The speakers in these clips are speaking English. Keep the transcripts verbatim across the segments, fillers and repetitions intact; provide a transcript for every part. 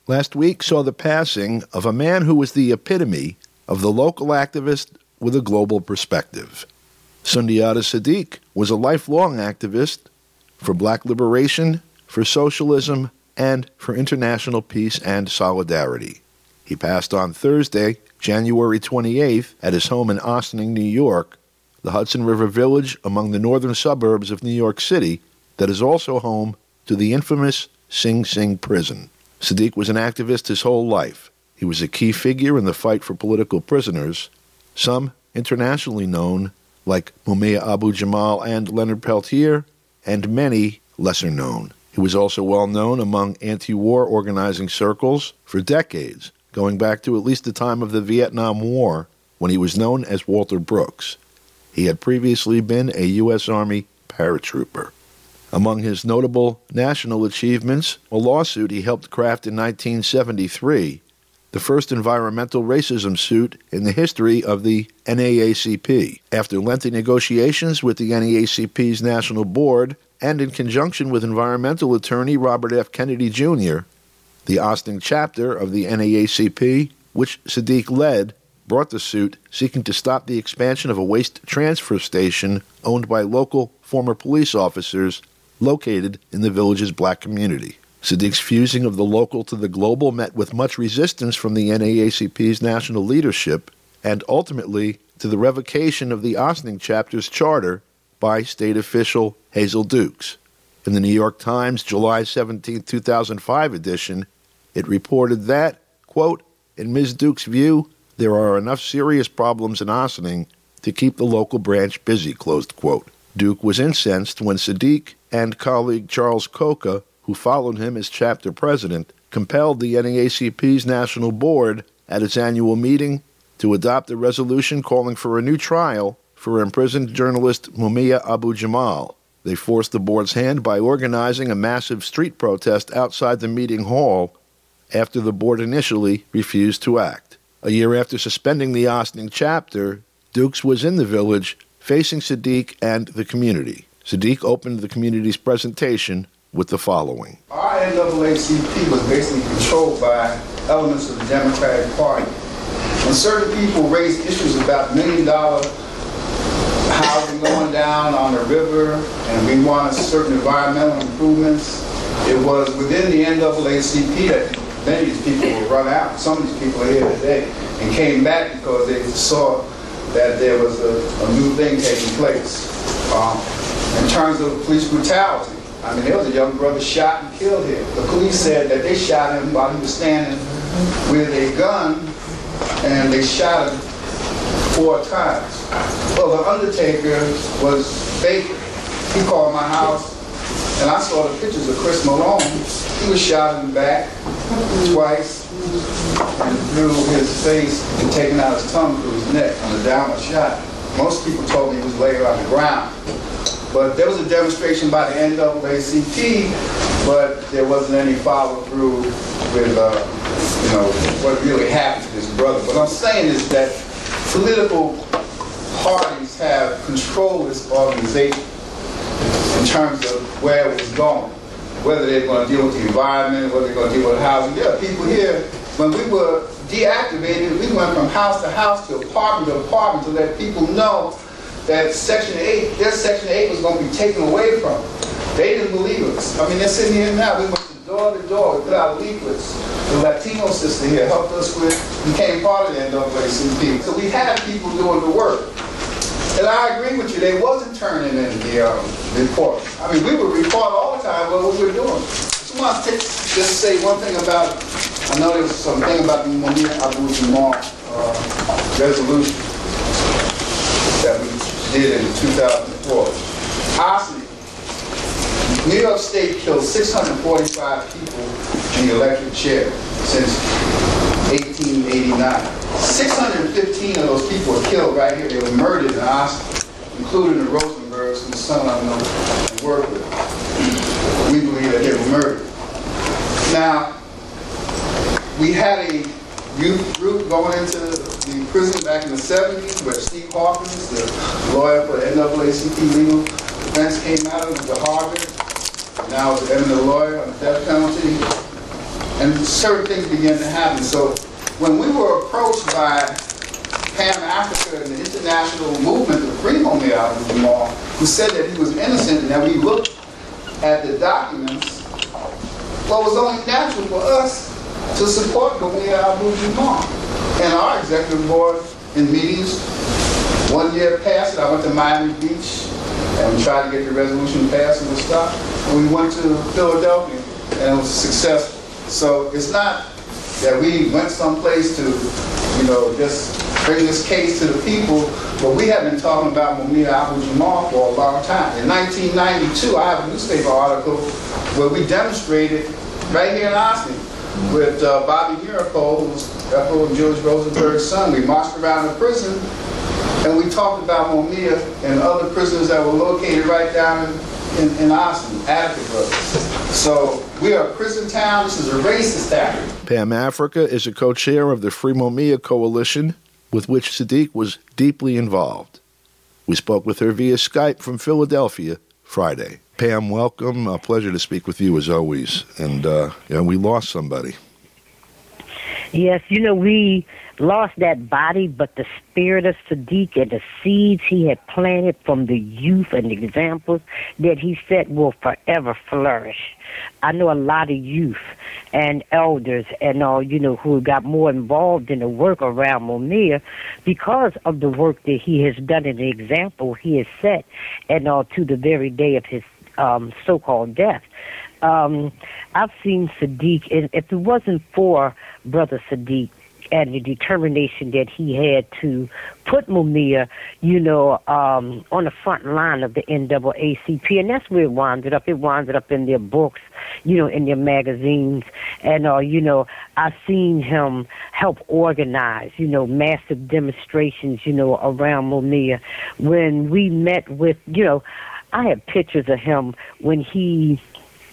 last week saw the passing of a man who was the epitome of the local activist with a global perspective. Sundiata Siddique was a lifelong activist for black liberation, for socialism, and for international peace and solidarity. He passed on Thursday, January twenty-eighth, at his home in Ossining, New York, the Hudson River Village among the northern suburbs of New York City that is also home to the infamous Sing Sing prison. Siddique was an activist his whole life. He was a key figure in the fight for political prisoners, some internationally known, like Mumia Abu-Jamal and Leonard Peltier, and many lesser known. He was also well known among anti-war organizing circles for decades, going back to at least the time of the Vietnam War, when he was known as Walter Brooks. He had previously been a U S Army paratrooper. Among his notable national achievements, a lawsuit he helped craft in nineteen seventy-three, the first environmental racism suit in the history of the N double A C P. After lengthy negotiations with the N double A C P's national board, and in conjunction with environmental attorney Robert F. Kennedy Junior, the Ossining chapter of the N double A C P, which Siddique led, brought the suit seeking to stop the expansion of a waste transfer station owned by local former police officers located in the village's black community. Siddique's fusing of the local to the global met with much resistance from the N double A C P's national leadership and ultimately to the revocation of the Ossining chapter's charter by state official Hazel Dukes. In the New York Times July seventeenth, two thousand five edition, it reported that, quote, in Miz Dukes' view, there are enough serious problems in Ossining to keep the local branch busy, closed quote. Duke was incensed when Siddique and colleague Charles Coca, who followed him as chapter president, compelled the N double A C P's national board at its annual meeting to adopt a resolution calling for a new trial for imprisoned journalist Mumia Abu-Jamal. They forced the board's hand by organizing a massive street protest outside the meeting hall after the board initially refused to act. A year after suspending the Ossining chapter, Dukes was in the village facing Siddique and the community. Siddique opened the community's presentation with the following. Our N double A C P was basically controlled by elements of the Democratic Party. When certain people raised issues about million dollar housing going down on the river and we wanted certain environmental improvements, it was within the N double A C P that many of these people would run out. Some of these people are here today and came back because they saw that there was a, a new thing taking place. Um, in terms of police brutality, I mean, there was a young brother shot and killed here. The police said that they shot him while he was standing with a gun, and they shot him four times. Well, the undertaker was Baker. He called my house, and I saw the pictures of Chris Malone. He was shot in the back twice, and through his face and taking out his tongue through his neck on the downward shot. Most people told me he was laying on the ground. But there was a demonstration by the N double A C P, but there wasn't any follow-through with, uh, you know, what really happened to this brother. What I'm saying is that political parties have controlled this organization in terms of where it was going, whether they're going to deal with the environment, whether they're going to deal with housing. There are people here, when we were deactivated, we went from house to house to apartment to apartment to let people know that Section eight, their Section eight was going to be taken away from them. They didn't believe us. I mean, they're sitting here now. We went to door to door. We put out leaflets. The Latino sister here helped us with, became part of the N double A C P. So we had people doing the work. And I agree with you, they wasn't turning in the um, report. I mean, we would report all the time what we were doing. So I want to just say one thing about, I know there was something about the Mumia Abu-Jamal uh, resolution that we did in two thousand four. Ossining, New York State killed six hundred forty-five people in the electric chair since eighteen eighty-nine. six hundred fifteen of those people were killed right here. They were murdered in Ossining, including the Rosenbergs, whose son I know and work with. We believe that they were murdered. Now, we had a youth group going into the prison back in the seventies where Steve Hawkins, the lawyer for the N double A C P legal defense, came out of the Harvard. Now is an eminent lawyer on the death penalty. and certain things began to happen. So when we were approached by Pan Africa and the international movement to free Mumia Abu-Jamal, who said that he was innocent, and that we looked at the documents, well, it was only natural for us to support Mumia Abu-Jamal. And our executive board in meetings, one year passed, I went to Miami Beach, and we tried to get the resolution passed and was stopped. And we went to Philadelphia, and it was successful. So it's not that we went someplace to, you know, just bring this case to the people, but we have been talking about Mumia Abu-Jamal for a long time. In nineteen ninety-two, I have a newspaper article where we demonstrated right here in Austin with uh, Bobby Miracle, who was Ethel George Rosenberg's son. We marched around the prison, and we talked about Mumia and other prisoners that were located right down in, in, in Austin, Attica Brothers. So we are a prison town. This is a racist act. Pan Africa is a co-chair of the Free Mumia Coalition, with which Sadiq was deeply involved. We spoke with her via Skype from Philadelphia Friday. Pam, welcome. A pleasure to speak with you as always. And uh, you know, we lost somebody. Yes, you know, we lost that body, but the spirit of Sadiq and the seeds he had planted from the youth and the examples that he set will forever flourish. I know a lot of youth and elders and all, you know, who got more involved in the work around Mumia because of the work that he has done and the example he has set, and all to the very day of his um, so-called death. Um, I've seen Sadiq, and if it wasn't for Brother Sadiq and the determination that he had to put Mumia, you know, um, on the front line of the N double A C P, and that's where it wound up. It wound up in their books, you know, in their magazines, and, uh, you know, I've seen him help organize, you know, massive demonstrations, you know, around Mumia. When we met with, you know, I have pictures of him when he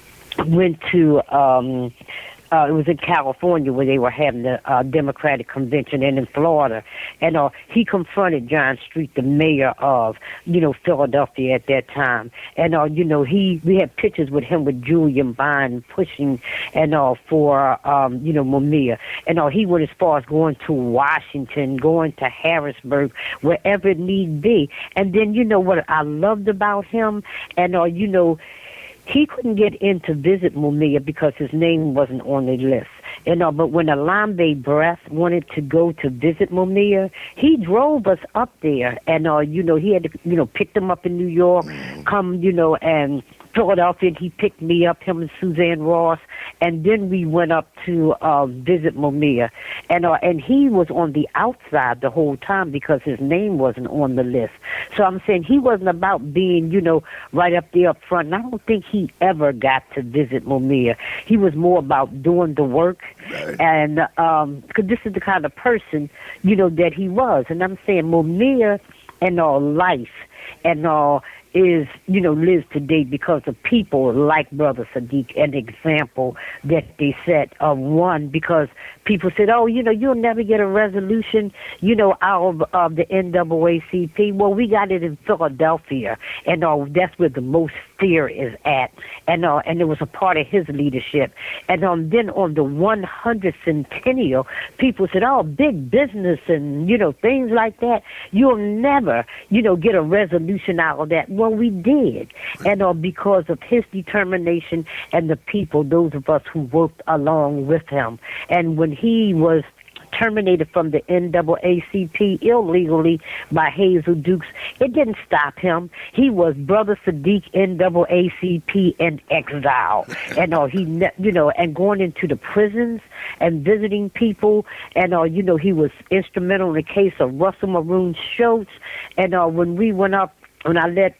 went to, um, uh, it was in California where they were having the uh, Democratic convention, and in Florida. And uh, he confronted John Street, the mayor of, you know, Philadelphia at that time. And, uh, you know, he we had pictures with him with Julian Bond pushing and all uh, for, um, you know, Mumia. And uh, he went as far as going to Washington, going to Harrisburg, wherever it need be. And then, you know, what I loved about him, and, uh, you know, he couldn't get in to visit Mumia because his name wasn't on the list. You know, but when Alambe Breath wanted to go to visit Mumia, he drove us up there. And, uh, you know, he had to, you know, pick them up in New York, come, you know, and Philadelphia, and he picked me up, him and Suzanne Ross, and then we went up to uh, visit Mumia. And, uh, and he was on the outside the whole time because his name wasn't on the list. So I'm saying he wasn't about being, you know, right up there up front. And I don't think he ever got to visit Mumia. He was more about doing the work. Right. And um, cause this is the kind of person, you know, that he was. And I'm saying Mumia and all life and all is, you know, lives today because of people like Brother Sadiq, an example that they set of one, because people said, oh, you know, you'll never get a resolution, you know, out of, of the N double A C P. Well, we got it in Philadelphia, and uh, that's where the most fear is at. And uh, and it was a part of his leadership. And um, then on the one hundredth centennial, people said, oh, big business and, you know, things like that. You'll never, you know, get a resolution out of that. Well, we did. And uh, because of his determination and the people, those of us who worked along with him. And when he was terminated from the N double A C P illegally by Hazel Dukes, it didn't stop him. He was Brother Sadiq N double A C P in exile, and uh, he, you know, and going into the prisons and visiting people, and uh, you know, he was instrumental in the case of Russell Maroon Schultz. And uh, when we went up, when I let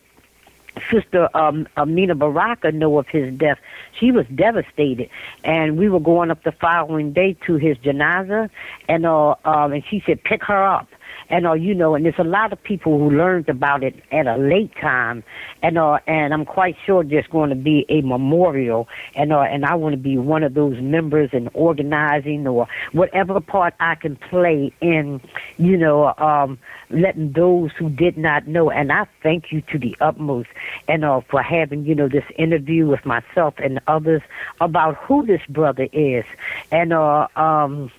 Sister um, Amina Baraka know of his death, she was devastated, and we were going up the following day to his janaza, and uh, um, and she said, pick her up. And, uh, you know, and there's a lot of people who learned about it at a late time. And, uh, and I'm quite sure there's going to be a memorial. And, uh, and I want to be one of those members in organizing or whatever part I can play in, you know, um, letting those who did not know. And I thank you to the utmost, and uh, for having, you know, this interview with myself and others about who this brother is. And, uh, um,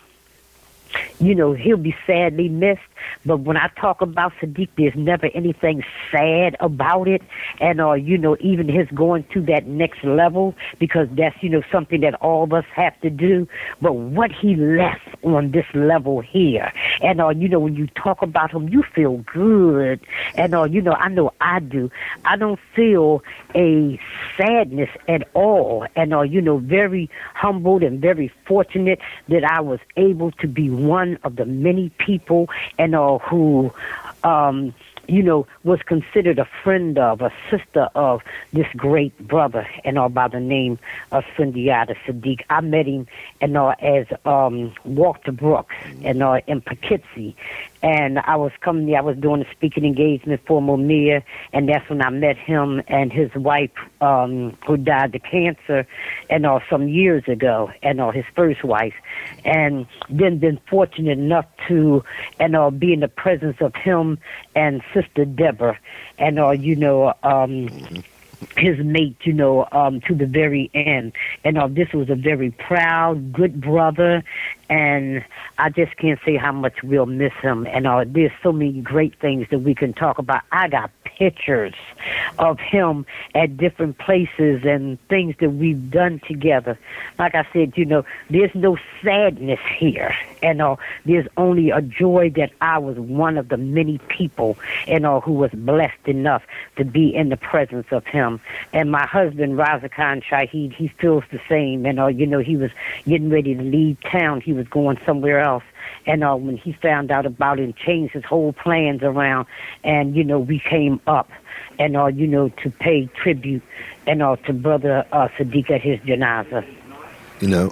you know, he'll be sadly missed. But when I talk about Sadiq, there's never anything sad about it. And, uh, you know, even his going to that next level, because that's, you know, something that all of us have to do. But what he left on this level here. And, uh, you know, when you talk about him, you feel good. And, uh, you know, I know I do. I don't feel a sadness at all. And, uh, you know, very humbled and very fortunate that I was able to be one of the many people and uh, who, um, you know, was considered a friend of, a sister of this great brother, and all by the name of Sundiata Sadiq. I met him, and uh, as um, Walter Brooks, and uh, in Poughkeepsie, and I was coming there. I was doing a speaking engagement for Mumia, and that's when I met him and his wife, um, who died of cancer, and uh, some years ago, and uh, his first wife, and then been fortunate enough to, and uh, be in the presence of him and Sister Deborah, and uh, you know, um, his mate, you know, um, to the very end. And uh, this was a very proud, good brother, and I just can't say how much we'll miss him. And uh, there's so many great things that we can talk about. I got pictures of him at different places and things that we've done together. Like I said, you know, there's no sadness here. And uh, there's only a joy that I was one of the many people, you know, who was blessed enough to be in the presence of him. And my husband, Raza Khan Shaheed, he feels the same. And, uh, you know, he was getting ready to leave town. He was going somewhere else. And uh, when he found out about it and changed his whole plans around, and, you know, we came up, and, uh, you know, to pay tribute, and uh, to Brother uh, Sadiq at his janazah. You know,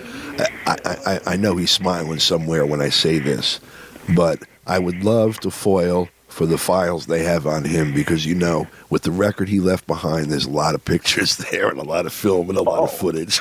I, I, I know he's smiling somewhere when I say this, but I would love to foil for the files they have on him, because, you know, with the record he left behind, there's a lot of pictures there and a lot of film and a lot oh. of footage.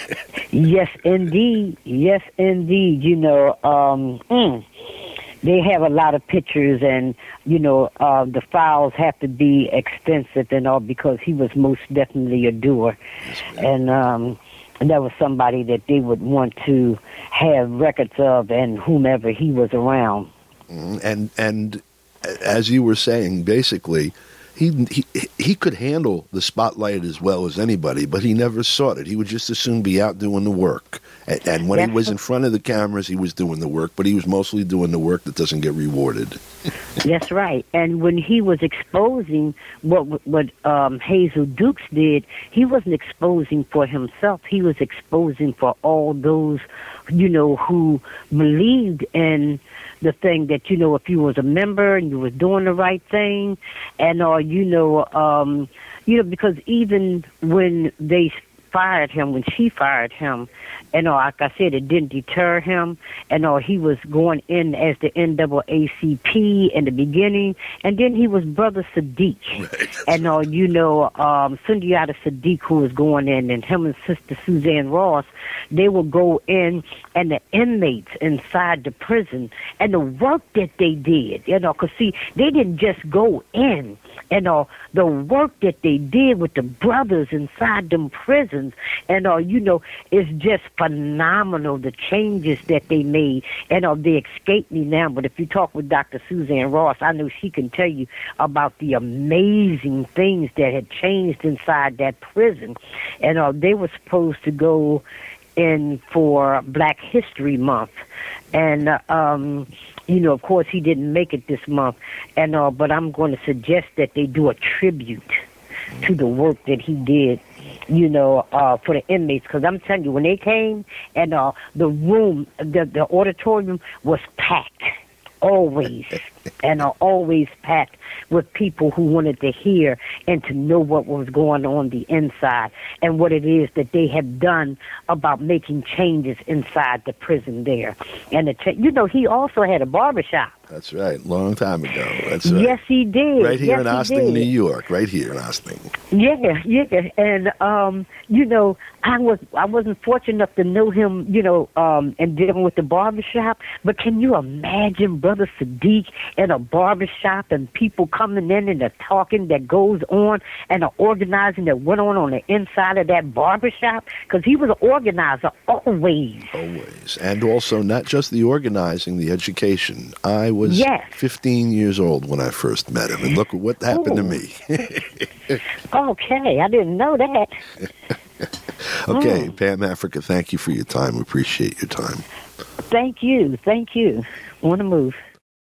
Yes, indeed. Yes, indeed. You know, um, mm, they have a lot of pictures, and, you know, uh, the files have to be extensive and all, because he was most definitely a doer. Yes, and, um, and that was somebody that they would want to have records of, and whomever he was around. And, and, as you were saying, basically, he, he he could handle the spotlight as well as anybody, but he never sought it. He would just as soon be out doing the work. And, and when That's he was in front of the cameras, he was doing the work, but he was mostly doing the work that doesn't get rewarded. That's right. And when he was exposing what what um, Hazel Dukes did, he wasn't exposing for himself. He was exposing for all those, you know, who believed in the thing that, you know, if you was a member and you was doing the right thing, and or, you know, um, you know, because even when they fired him, when she fired him, and uh, like I said, it didn't deter him, and uh, he was going in as the N double A C P in the beginning, and then he was Brother Sadiq, right, and uh, you know, um, Sundiata Sadiq, who was going in, and him and Sister Suzanne Ross, they would go in, and the inmates inside the prison, and the work that they did, you know, because see, they didn't just go in, and uh, the work that they did with the brothers inside them prisons, and uh, you know, it's just phenomenal, the changes that they made. And uh, they escape me now, but if you talk with Doctor Suzanne Ross, I know she can tell you about the amazing things that had changed inside that prison. And uh, they were supposed to go in for Black History Month, and uh, um, you know, of course, he didn't make it this month. And uh, but I'm going to suggest that they do a tribute to the work that he did, you know, uh, for the inmates. Because I'm telling you, when they came, and uh, the room, the, the auditorium was packed, always. and are always packed with people who wanted to hear and to know what was going on the inside and what it is that they have done about making changes inside the prison there. And the cha- you know, he also had a barbershop. That's right. Long time ago. That's right. Yes, he did. Right here yes, in he Ossining, did. New York. Right here in Ossining. Yeah, yeah, and um, you know, I was I wasn't fortunate enough to know him, you know, um, and dealing with the barbershop. But can you imagine Brother Sadiq in a barbershop and people coming in and the talking that goes on and the organizing that went on on the inside of that barbershop? Because he was an organizer always. Always, and also not just the organizing, the education. I was Yes. fifteen years old when I first met him, and look what happened to Ooh. me. Okay, I didn't know that. Okay, Mm. Pam Africa, thank you for your time. We appreciate your time. Thank you, thank you. Want to move.